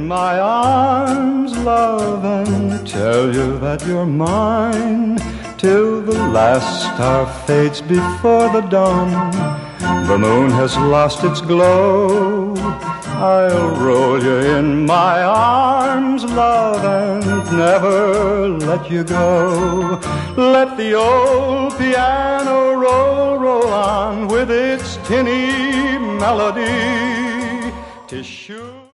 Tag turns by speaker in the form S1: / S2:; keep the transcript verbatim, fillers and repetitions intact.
S1: my arms, love, and tell you that you're mine till the last star fades before the dawn. The moon has lost its glow. I'll roll you in my arms, love, and never let you go. Let the old piano roll, roll on with its tinny melody. 'Tis sure